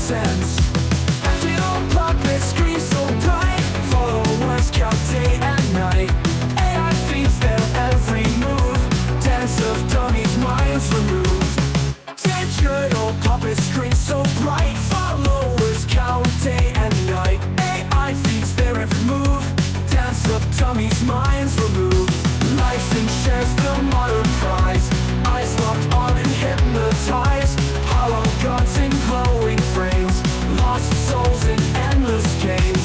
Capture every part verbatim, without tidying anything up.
sense. Empty old puppet screens so bright, followers count day and night. A I feeds their every move, dance of dummies, minds removed. Digital puppet screens so bright, followers count day and night. A I feeds their every move, dance of dummies, minds removed. Likes and shares the modern prize, eyes locked on and hypnotized. Hollow gods in glowing frames, lost souls in endless games.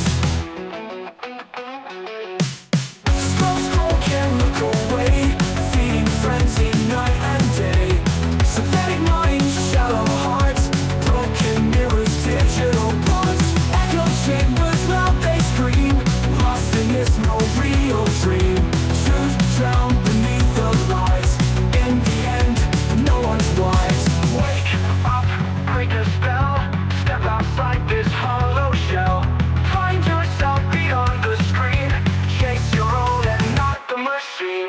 Scroll, scroll, can't look away, feeding frenzy night and day. Synthetic minds, shallow hearts, broken mirrors, digital parts. Echo chambers, loud they scream, lost in this no real dream. Truth drowned beneath the lies, in the end, no one's wise. Wake up, break the spell, step outside this hollow shell. Find yourself beyond the screen, chase your own and not the machine.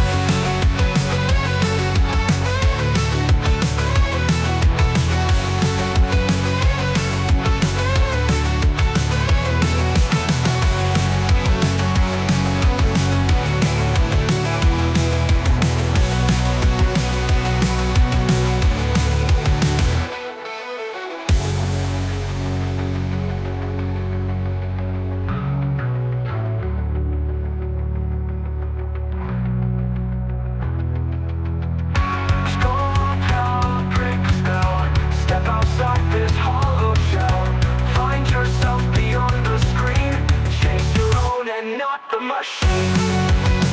Not the machine.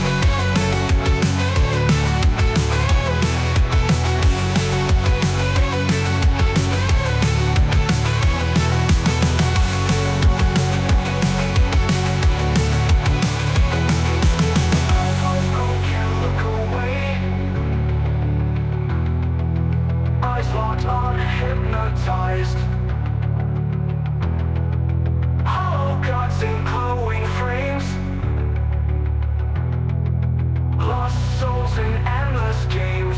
Eyes locked on, hypnotized. Hollow gods in glowing frames, lost souls in endless games.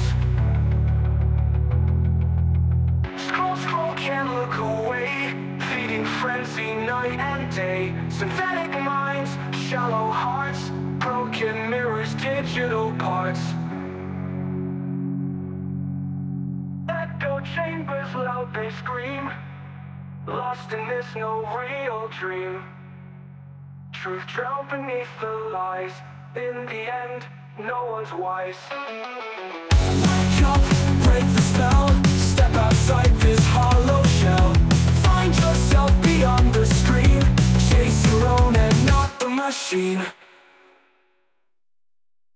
Scroll, scroll, can't look away, feeding frenzy night and day. Synthetic minds, shallow hearts, broken mirrors, digital parts. Echo chambers, loud they scream, lost in this no real dream. Truth drowned beneath the lies, in the end, no one's wise. Wake up, break the spell, step outside this hollow shell. Find yourself beyond the screen, chase your own and not the machine.